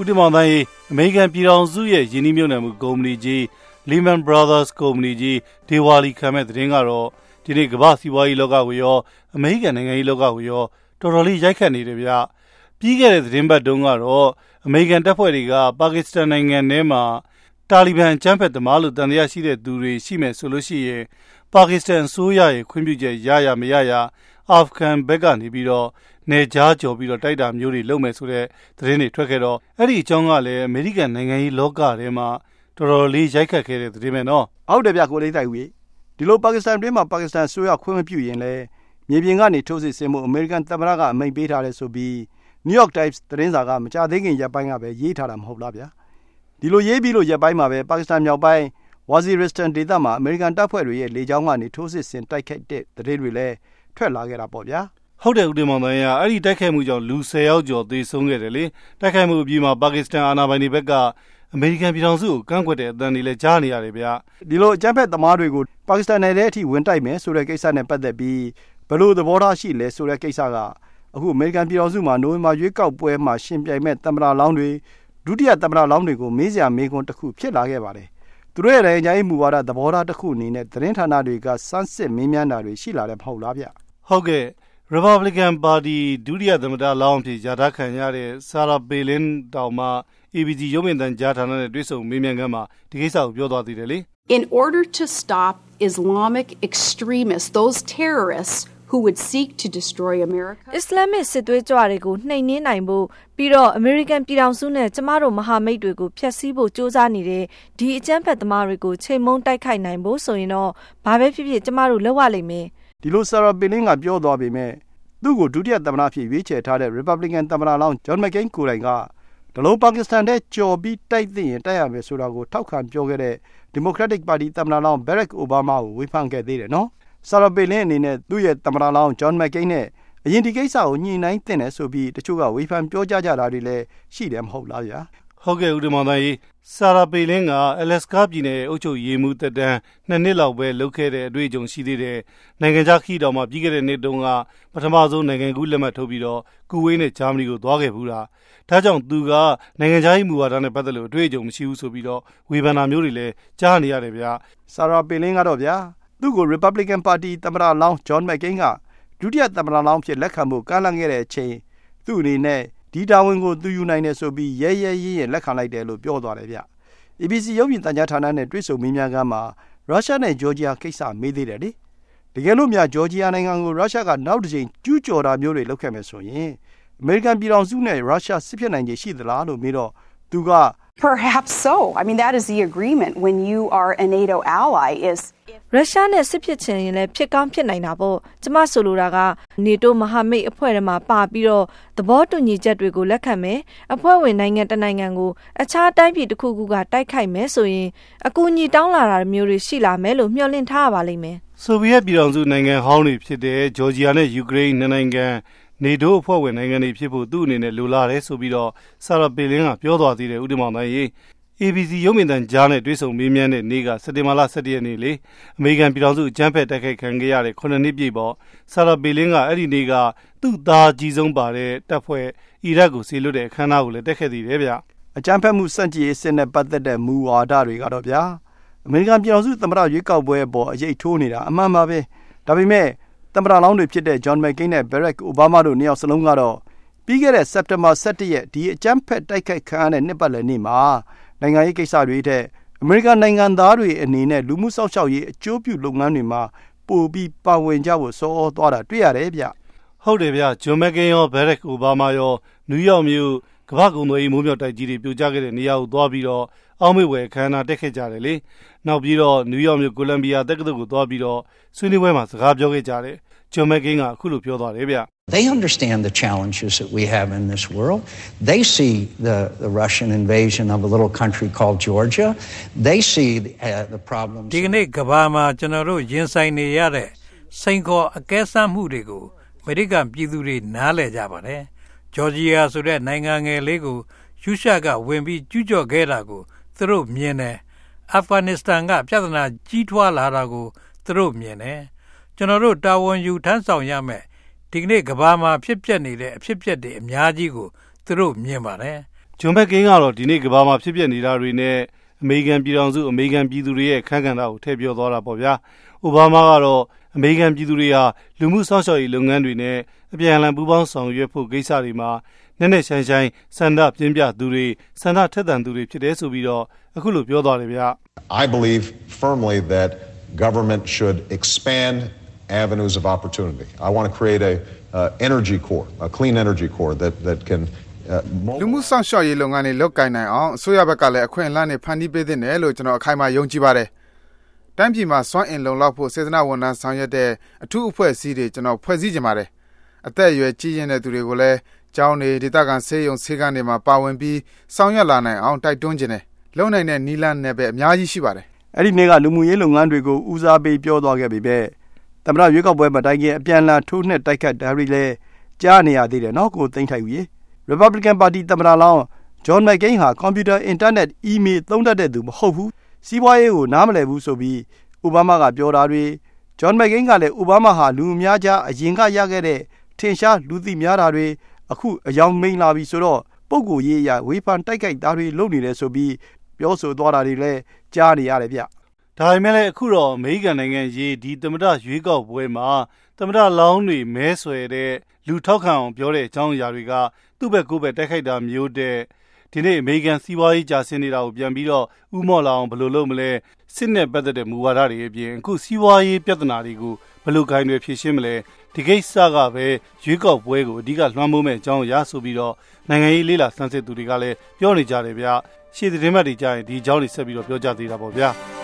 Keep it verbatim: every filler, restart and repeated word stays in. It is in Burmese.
ဒီမောင်တိုင်းအမေရိကန်ပြည်ထောင်စုရဲ့ယင်းနှိမ့်မြုပ်နှံမှုကုမ္ပဏီကြီး Lehman Brothers ကုမ္ပဏီကြီးဒေဝါလီခံမဲ့သတင်းကတော့ဒီနေ့ကမ္ဘာစီးပွားရေးလောကကိုရောအမေရိကန်နိုင်ငံရေးလောကကိုရောတော်တော်လေးရိုက်ခတ်နေတယ်ဗျပြီးခဲ့တဲ့သတင်းပတ်တုန်းကတော့အမေရိကန်တပ်ဖွဲ့တွေကပါကစ္စတန်နိုင်ငံထဲမှာတာလီဘန်အကြမ်းဖက်သမားလို့တန်တရားရှိတဲ့သူတွေရှိမယ်ဆိုလို့ရှိရင်ပါကစ္စတန်အစိုးရရဲ့ခွင့်ပြုချက်ရရမရရအာဖဂန်ဘက်ကနေပြီးတော့နေကြားကြော်ပြီးတော့တိုက်တာမျိုးတွေလုပ်မယ်ဆိုတဲ့သတင်းတွေထွက်ခဲ့တော့အဲ့ဒီအကြောင်းကလည်းအမေရိကန်နိုင်ငံရေးလောကထဲမှာတော်တော်လေးရိုက်ခတ်ခဲ့တဲ့သတင်းပဲနော်ဟုတ်တယ်ဗျကိုလေးတိုက်ဦးဒီလိုပါကစ္စတန်ပြည်မှာပါကစ္စတန်အစိုးရခွင့်မပြုရင်လည်းမြေပြင်ကနေထိုးစစ်ဆင်မှုအမေရိကန်သမ္မတကအမိန့်ပေးထားတယ်ဆိုပြီး New York Times သတင်းစာကမကြသေးခင်ရက်ပိုင်းကပဲရေးထားတာမဟုတ်လားဗျာဒီလိုရေးပြီးလို့ရက်ပိုင်းမှာပဲပါကစ္စတန်မြောက်ပိုင်းဝါဇီရစ်တန်ဒေသမှာအမေရိကန်တပ်ဖွဲ့တွေရဲ့လေကြောင်းကနေထိုးစစ်ဆင်တိုက်ခိုက်တဲ့သတင်းတွေလည်းထွက်လာခဲ့တာပေါ့ဗျာဟုတ်တယ်ဦးတင်မောင်တိုင်းကအဲ့ဒီတိုက်ခိုက်မှုကြောင့်လူဆယ်ယောက်ကျော်သေဆုံးခဲ့တယ်လေတိုက်ခိုက်မှုအပြီးမှာပါကစ္စတန်အာဏာပိုင်တွေဘက်ကအမေရိကန်ပြည်ထောင်စုကိုကန့်ကွက်တဲ့အသံတွေလည်းကြားနေရတယ်ဗျာဒီလိုအကြမ်းဖက်သမားတွေကိုပါကစ္စတန်နယ်ထဲအထိဝင်တိုက်မယ်ဆိုတဲ့ကိစ္စနဲ့ပတ်သက်ပြီးဘယ်လိုသဘောထားရှိလဲဆိုတဲ့ကိစ္စကအခုအမေရိကန်ပြည်ထောင်စုမှာနိုဝင်ဘာရွေးကောက်ပွဲမှာရှင်ပြိုင်မဲ့သမ္မတလောင်းတွေဒုတိယသမ္မတလောင်းတွေကိုမေးစရာမေးခွန်းတစ်ခုဖြစ်လာခဲ့ပါတယ်သူတို့ရဲ့နိုင်ငံခြားရေးမူဝါဒသဘောထားတစ်ခုအနေနဲ့သတင်းဌာနတွေကစမ်းစစ်မေးမြန်းတာတွေရှိလာတယ်မဟုတ်လားဗျဟုတ်ကဲ့Republican Party ဒုတိယသမ္မတလောင်းဖြစ်ရတာခံရတဲ့ Sarah Palin တောင်မှ A B C ရုပ်မြင်သံကြားဌာနနဲ့တွေ့ဆုံမေးမြန်းခန်းမှာဒီကိစ္စကိုပြောသွားသေးတယ်လေ In order to stop Islamic extremists, those terrorists who would seek to destroy America. Islamic စစ်သွေးကြွတွေကိုနှိမ်နင်းနိုင်ဖို့ပြီးတော့ American ပြည်ထောင်စုနဲ့ကျမတို့မဟာမိတ်တွေကိုဖျက်ဆီးဖို့ကြိုးစားနေတဲ့ဒီအကြမ်းဖက်သမားတွေကိုချိန်မုံတိုက်ခိုက်နိုင်ဖို့ဆိုရင်တော့ဘာပဲဖြစ်ဖြစ်ကျမတို့လုပ်ရလိမ့်မယ်ဒီလို Sarah Palin ကပြောသွားပေမဲ့သူ့ကိုဒုတိယသမ္မတဖြစ်ရွေးချယ်ထားတဲ့ Republican သမ္မတလောင်း John McCain ကိုယ်တိုင်ကဒလုံးပါကစ္စတန်တဲ့ကြော်ပြီးတိုက်သိရင်တိုက်ရမယ်ဆိုတာကိုထောက်ခံပြောခဲ့တဲ့ Democratic Party သမ္မတလောင်း Barack Obama ကိုဝေဖန်ခဲ့သေးတယ်နော် Sarah Palin အနေနဲ့သူ့ရဲ့သမ္မတလောင်း John McCain နဲ့အရင်ဒီကိစ္စကိုညှိနှိုင်းသင့်တယ်ဆိုပြီးတချို့ကဝေဖန်ပြောကြကြတာတွေလည်းရှိတယ်မဟုတ်လားဗျာဟုတ်ကဲ့ဦးတင်မောင်တိုင်းဆာရာပေလင်းကအလက်စကာပြည်နယ်အုပ်ချုပ်ရေးမှူးသက်တမ်းနှစ်နှစ်လောက်ပဲလုပ်ခဲ့တဲ့အတွေ့အကြုံရှိသေးတယ်နိုင်ငံခြားခီးတော်မှာပြီးခဲ့တဲ့နှစ်တုန်းကပထမဆုံးနိုင်ငံကူးလက်မှတ်ထုတ်ပြီးတော့ကူဝေးနဲ့ဂျာမနီကိုသွားခဲ့ဘူးတာဒါကြောင့်သူကနိုင်ငံခြားရေးမူဝါဒနဲ့ပတ်သက်လို့အတွေ့အကြုံမရှိဘူးဆိုပြီးတော့ဝေဖန်တာမျိုးတွေလည်းကြားနေရတယ်ဗျာဆာရာပေလင်းကတော့ဗျာသူ့ကို Republican Party သမ္မတလောင်း John McCain ကဒုတိယသမ္မတလောင်းဖြစ်လက်ခံဖို့ကမ်းလှမ်းခဲ့တဲ့အချိန်သူ့အနေနဲ့ဒီတာဝန်ကိုသူယူနိုင်တယ်ဆိုပြီးရဲရဲရဲရဲလက်ခံလိုက်တယ်လို့ပြောသွားတယ်ဗျ။ A B C ရုပ်မြင်သံကြားဌာနနဲ့တွေ့ဆုံမေးမြန်းခန်းမှာရုရှားနဲ့ဂျော်ဂျီယာကိစ္စမေးသေးတယ်လေ။တကယ်လို့များဂျော်ဂျီယာနိုင်ငံကိုရုရှားကနောက်တစ်ချိန်ကျူးကျော်တာမျိုးတွေလုပ်ခဲ့မယ်ဆိုရင်အမေရိကန်ပြည်ထောင်စုနဲ့ရုရှားစစ်ဖြစ်နိုင်ခြေရှိသလားလို့မေးတော့သူက Perhaps so. I mean that is the agreement when you are a NATO ally is ရုရှားနဲ့စစ်ဖြစ်ချင်ရင်လည်းဖြစ်ကောင်းဖြစ်နိုင်တာပေါ့ကျမဆိုလိုတာက NATO မဟာမိတ်အဖွဲ့ထဲမှာပါပြီးတော့သဘောတူညီချက်တွေကိုလက်ခံမယ်အဖွဲ့ဝင်နိုင်ငံတစ်နိုင်ငံကိုအခြားတိုင်းပြည်တစ်ခုခုကတိုက်ခိုက်မယ်ဆိုရင်အကူအညီတောင်းလာတာမျိုးတွေရှိလာမယ်လို့မျှော်လင့်ထားရပါလိမ့်မယ်ဆိုဗီယက်ပြည်ထောင်စုနိုင်ငံဟောင်းတွေဖြစ်တဲ့ဂျော်ဂျီယာနဲ့ယူကရိန်းနှစ်နိုင်ငံနေတိုးအဖွဲ့ဝင်နိုင်ငံတွေဖြစ်ဖို့သူ့အနေနဲ့လိုလားတယ်ဆိုပြီးတော့ဆာရာပေလင်းကပြောသွားသေးတယ်ဦးတင်မောင်တိုင်း A B C ရုပ်မြင်သံကြားနဲ့တွေ့ဆုံမေးမြန်းတဲ့နေ့ကစက်တင်ဘာလ၁၁ရက်နေ့လေအမေရိကန်ပြည်ထောင်စုအကြမ်းဖက်တိုက်ခိုက်ခံခဲ့ရတဲ့ခုနှစ်နှစ်ပြည့်ပေါ့ဆာရာပေလင်းကအဲ့ဒီနေ့ကသူ့သားကြီးဆုံးပါတဲ့တပ်ဖွဲ့အီရတ်ကိုဆေလွတ်တဲ့အခမ်းအနားကိုလည်းတက်ခဲ့သေးတယ်ဗျအကြမ်းဖက်မှုစန့်ကျင်ရေးစစ်နဲ့ပတ်သက်တဲ့မူဝါဒတွေကတော့ဗျာအမေရိကန်ပြည်ထောင်စုသမ္မတရွေးကောက်ပွဲပေါ်အရေးထိုးနေတာအမှန်ပါပဲဒါပေမဲ့သမ္မတလောင်းတွေဖြစ်တဲ့ John McCain နဲ့ Barack Obama တို့နှစ်ယောက်စလုံးကတော့ပြီးခဲ့တဲ့စက်တင်ဘာ၁၁ရက်ဒီအကြမ်းဖက်တိုက်ခိုက်ခံရတဲ့နှစ်ပတ်လည်နေ့မှာနိုင်ငံရေးကိစ္စတွေတဲ့အမေရိကန်နိုင်ငံသားတွေအနေနဲ့လူမှုစောင့်ရှောက်ရေးအကျိုးပြုလုပ်ငန်းတွေမှာပိုပြီးပါဝင်ကြဖို့ဆော်သွားတာတွေ့ရတယ်ဗျဟုတ်တယ်ဗျဂျွန်မက်ကိန်းရောဘရက်အိုဘားမားရောနယူးယောက်မြို့ကမ္ဘာကုန်သွယ်ရေးမိုးမြောက်တိုက်ကြီးတွေပြိုကျခဲ့တဲ့နေရာကိုသွားပြီးတော့အောက်မေ့ဝယ်ခမ်းနားတက်ခဲ့ကြတယ်လေနောက်ပြီးတော့နယူးယောက်မြို့ကိုလံဘီယာတက္ကသိုလ်ကိုသွားပြီးတော့ဆွေးနွေးပွဲမှာစကားပြောခဲ့ကြတယ်ဂျွန်မက်ကိန်းကအခုလိုပြောသွားတယ်ဗျ They understand the challenges that we have in this world. They see the, the Russian invasion of a little country called Georgia. They see the, uh, the problems. ဒီကနေ့ကမ္ဘာမှာကျွန်တော်တို့ရင်ဆိုင်နေရတဲ့စိန်ခေါ်အကဲစမ်းမှုတွေကိုအမေရိကန်ပြည်သူတွေနားလည်ကြပါတယ်။ဂျော်ဂျီယာဆိုတဲ့နိုင်ငံငယ်လေးကိုရုရှားကဝင်ပြီးကျူးကျော်ခဲ့တာကိုသူတို့မြင်တယ်။အာဖဂန်နစ္စတန်ကပြဿနာကြီးထွားလာတာကိုသူတို့မြင်တယ်။ကျွန်တော်တို့တာဝန်ယူထမ်းဆောင်ရမယ်ဒီကနေ့ကမ္ဘာမှာဖြစ်ပျက်နေတဲ့အဖြစ်ပျက်တွေအများကြီးကိုသူတို့မြင်ပါတယ်ဂျွန်ဘက်ကင်းကတော့ဒီနေ့ကဘာမှာဖြစ်ပျက်နေတာတွေနဲ့အမေရိကန်ပြည်ထောင်စုအမေရိကန်ပြည်သူတွေရဲ့အခမ်းကဏ္ဍကိုထည့်ပြောသွားတာပေါ့ဗျာ။အိုဘားမားကတော့အမေရိကန်ပြည်သူတွေဟာလူမှုစောင့်ရှောက်ရေးလုပ်ငန်းတွေနဲ့အပြန်အလှန်ပူးပေါင်းဆောင်ရွက်ဖို့ကိစ္စတွေမှာနက်နက်ရှိုင်းရှိုင်းစန္ဒပြင်းပြသူတွေစန္ဒထက်သန်သူတွေဖြစ်တယ်ဆိုပြီးတော့အခုလိုပြောသွားတယ်ဗျာ I believe firmly that government should expand avenues of opportunity. I want to create a uh, energy core, a clean energy core that that can လူမှုဆောင်ရှောက်ရေးလုပ်ငန်းတွေလုပ်ကိုင်နိုင်အောင်အစိုးရဘက်ကလည်းအခွင့်အလမ်းတွေဖန်တီးပေးသင့်တယ်လို့ကျွန်တော်အခိုင်အမာယုံကြည်ပါတယ်။တိုင်းပြည်မှာစွမ်းအင်လုံလောက်ဖို့စေတနာဝန်ထမ်းဆောင်ရွက်တဲ့အထူးအဖွဲ့အစည်းတွေကျွန်တော်ဖွဲ့စည်းကြပါတယ်။အသက်အရွယ်ကြီးရင့်တဲ့သူတွေကိုလည်းကျောင်းတွေဒေသခံဆေးရုံဆေးခန်းတွေမှာပါဝင်ပြီးဆောင်ရွက်လာနိုင်အောင်တိုက်တွန်းခြင်းနဲ့လုံနိုင်တဲ့နီလန်းနဲ့ပဲအများကြီးရှိပါတယ်။အဲ့ဒီနေ့ကလူမှုရေးလုပ်ငန်းတွေကိုဦးစားပေးပြောသွားခဲ့ပြီပဲ။သမ္မတရွေးကောက်ပွဲမှာတိုင်ခင်အပြန်အလှန်ထိုးနှက်တိုက်ခတ်တာတွေလည်းကြားနေရသေးတယ်နော်ကိုသိန်းထိုက်ဦးရေ။ Republican Party သမ္မတလောင်း John McCain ဟာကွန်ပျူတာအင်တာနက်အီးမေးလ်သုံးတတ်တဲ့သူမဟုတ်ဘူးစီးပွားရေးကိုနားမလည်ဘူးဆိုပြီးအိုဘားမားကပြောတာတွေ John McCain ကလည်းအိုဘားမားဟာလူအများကြားအရင်ကရခဲ့တဲ့ထင်ရှားလူသိများတာတွေအခုအယောင်မိန်လာပြီဆိုတော့ပုံကိုရေးရဝေဖန်တိုက်ခိုက်တာတွေလုပ်နေတယ်ဆိုပြီးပြောဆိုသွားတာတွေလည်းကြားနေရတယ်ဗျဒါပေမဲ့လည်းအခုတော့အမေရိကန်နိုင်ငံရေးဒီသမ္မတရွေးကောက်ပွဲမှာသမ္မတလောင်းတွေမဲဆွယ်တဲ့လူထောက်ခံအောင်ပြောတဲ့အကြောင်းအရာတွေကသူ့ဘက်ကိုယ်ဘက်တိုက်ခိုက်တာမျိုးတဲ့ဒီနေ့အမေရိကန်စီးပွားရေးကြာဆင်းနေတာကိုပြန်ပြီးတော့ဥမော့လာအောင်ဘယ်လိုလုပ်မလဲစစ်နဲ့ပတ်သက်တဲ့မူဝါဒတွေအပြင်အခုစီးပွားရေးပြဿနာတွေကိုဘယ်လိုဂိုင်းတွေဖြေရှင်းမလဲဒီကိစ္စကပဲရွေးကောက်ပွဲကိုအဓိကလွှမ်းမိုးမဲ့အကြောင်းအရာဆိုပြီးတော့နိုင်ငံရေးလေးလာဆန်းစစ်သူတွေကလည်းပြောနေကြတယ်ဗျရှေ့သတင်းမှတ်တွေကြားရင်ဒီအကြောင်းတွေဆက်ပြီးတော့ပြောကြသေးတာပေါ့ဗျာ